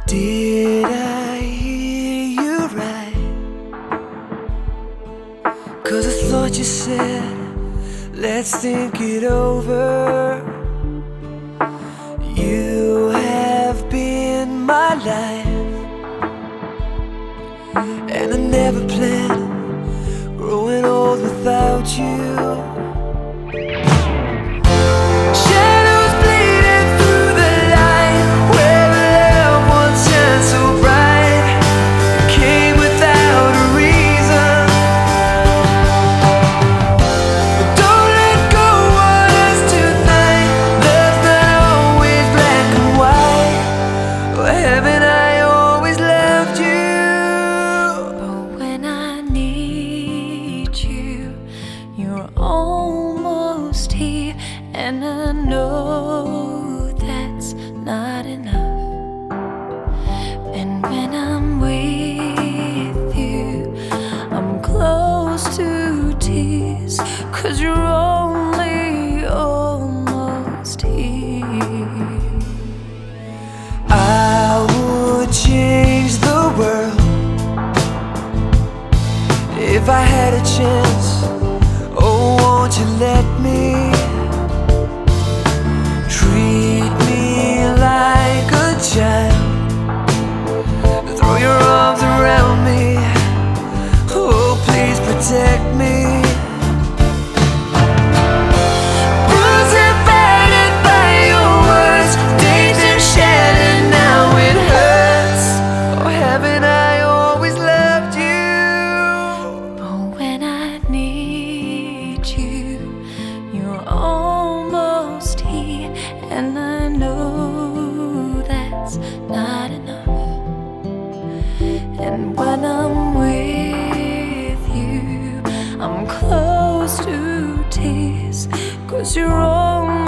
Did I hear you right? 'Cause I thought you said, let's think it over. You have been my life, and I never planned growing old without you. You're almost here, and I know that's not enough. And when I'm with you, I'm close to tears, 'cause you're only almost here. I would change the world if I had a chance. Oh, won't you let me treat me like a child? Throw your arms around me. Oh, please protect me. Bruised and battered by your words, dazed and shattered, now it hurts. Oh, haven't I always loved you? Oh, when I need you, you're almost here, and I know that's not enough. And when I'm with you, I'm close to tears, 'cause you're only